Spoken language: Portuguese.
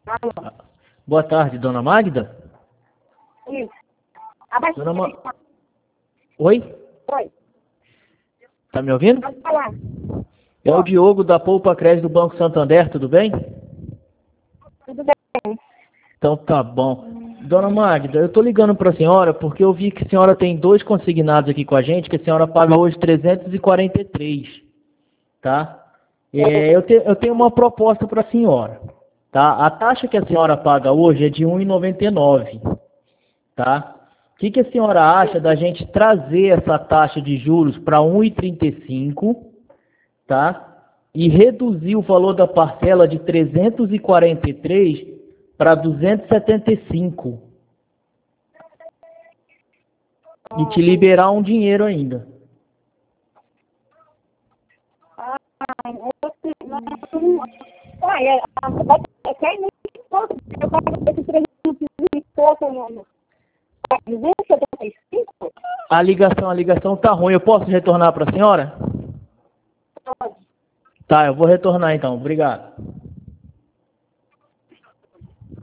Alô. Boa tarde, dona Magda? Isso. Dona Ma... Oi? Oi. Tá me ouvindo? Pode falar. É o Diogo da Poupa Crédito do Banco Santander, tudo bem? Tudo bem. Então tá bom. Dona Magda, eu tô ligando para a senhora porque eu vi que a senhora tem dois consignados aqui com a gente, que a senhora paga hoje 343, tá? Eu tenho uma proposta para a senhora, tá? A taxa que a senhora paga hoje é de 1,99, tá? O que a senhora acha da gente trazer essa taxa de juros para 1,35, tá? E reduzir o valor da parcela de 343 para 275 e te liberar um dinheiro ainda. Olha, é muito pouco. Eu pago esse 300 e pouco no 275? A ligação tá ruim. Eu posso retornar para a senhora? Pode. Tá, eu vou retornar então. Obrigado.